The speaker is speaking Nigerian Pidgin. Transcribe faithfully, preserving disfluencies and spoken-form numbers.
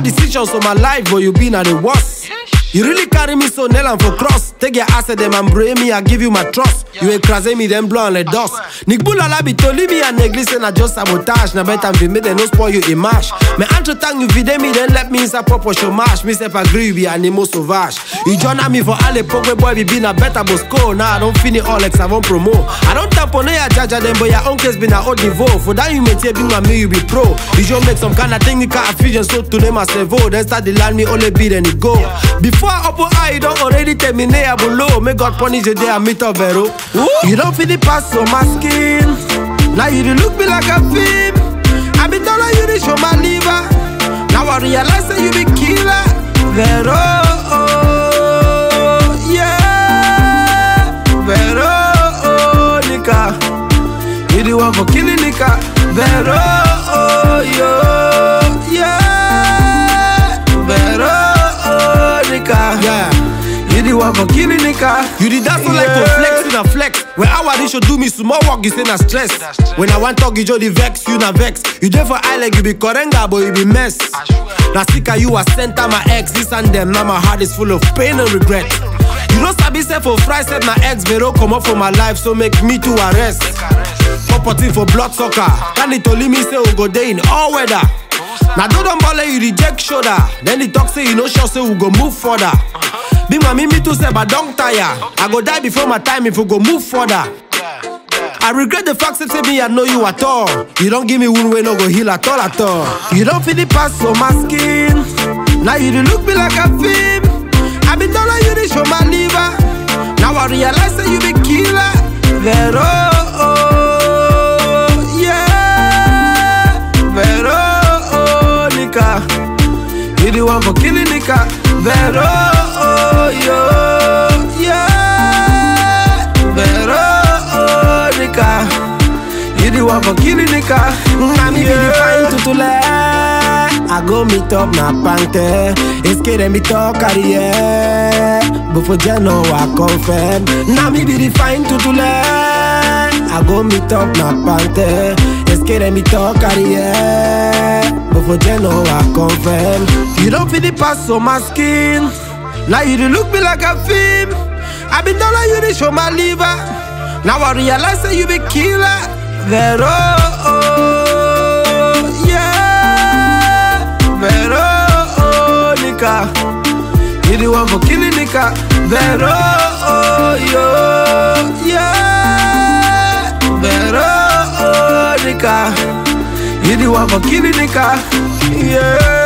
decisions for my life, but you been at the worst. You really carry me so nail and for cross. Take your ass at them and bray me, I give you my trust. You écrasé me, then blow on the dust. Nick Boulala be toli me and néglise na just sabotage. Na bet and be me, then no spoil you image. Me entre tang you vide me, then let me inside proper chômage. Me say pas gris, be animal sauvage. You join me for all the poke boy, be been a better bosco. Now I don't finish all like savon promo. I don't tamponner ya jaja them, but your own case been a haut niveau. For that you may take me, me you be pro. You just make some kind of thing you can't fusion so to name my cerveau. Then start the land me only beat and it go. Before I open eye, you don't already terminate below. May God punish you there and meet up vero. You don't feel the pass on my skin. Now you do look me like a film. I be telling you to show my liver. Now I realize that you be killer. Vero, oh, yeah. Vero, oh, nika. You the one for killing nika. Vero, oh, yo, yeah. Vero, oh, nika. Yeah. You the one for killing nigga. You the dance yeah. Like to flex in a flex. When I want should do me small work, you say na stress. When I want talk, you just the vex, you na vex. You there for eye like you be korenga, but you be mess. Na sika you a center my ex, this and them. Now my heart is full of pain and regret. You know sabi say for fry set my ex Vero come up for my life, so make me to arrest. Property for blood sucker. Can it only me say we go day in all weather. Now don't don't bother you reject shoulder. Then the talk say you know sure say we go move further. Big mama me too say but don't tire. I go die before my time if we go move further. I regret the fact that say me I know you at all. You don't give me one way no go heal at all at all. You don't feel the pass on my skin. Now you do look me like a film. I be telling you to show my liver. Now I realize that you be killer. Vero, oh, yeah. Vero, oh, nika. You the one for killing nika. Vero, oh, yo, yeah. Vero, oh, nika. You the one for killing nika. Now me be the fine tutule. I go meet up na pante. It's kidding me talk carrière. Before Jano I confirm. Now me be the fine tutule. I go meet up na pante. It's kidding me talk carrière. Before Jano I confirm. You don't feel the pass on my skin. Now you do look me like a film. I been telling you to show my liver. Now I realize that you be killer. Vero, oh, yeah. Vero, oh, nika. You the one for killing nika. Vero, oh, yo, yeah. Vero, oh, nika. You the one for killing nika. Yeah.